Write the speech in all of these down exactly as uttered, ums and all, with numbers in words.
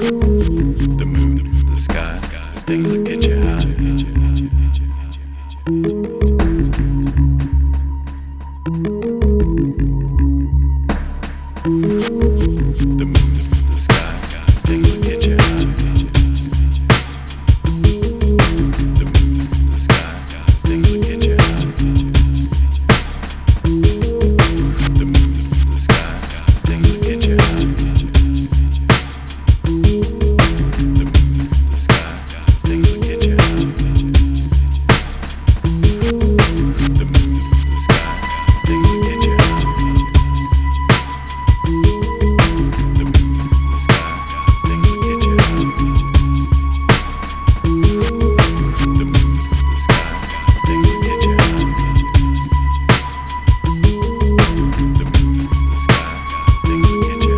The moon, the sky, things that get you high. The moon, the sky, things that get you high. The moon, the sky, things that get you high. The moon, the sky, things that get you high. The moon, the sky, things that get you high. The moon, the sky, things that get you high. The moon, the sky, things that get you high. The moon, the sky, things that get you high. The moon, the sky, things that get you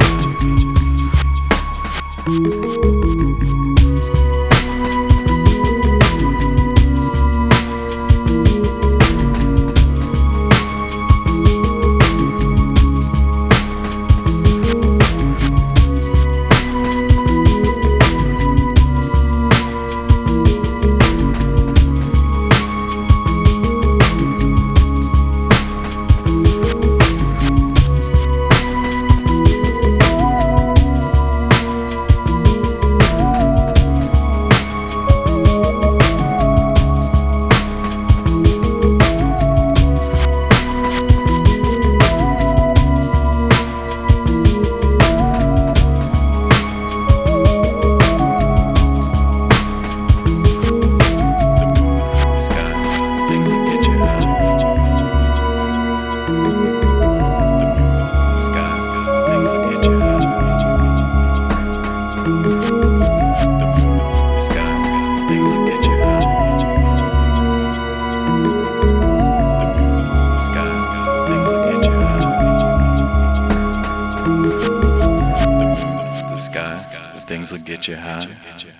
things that get you high.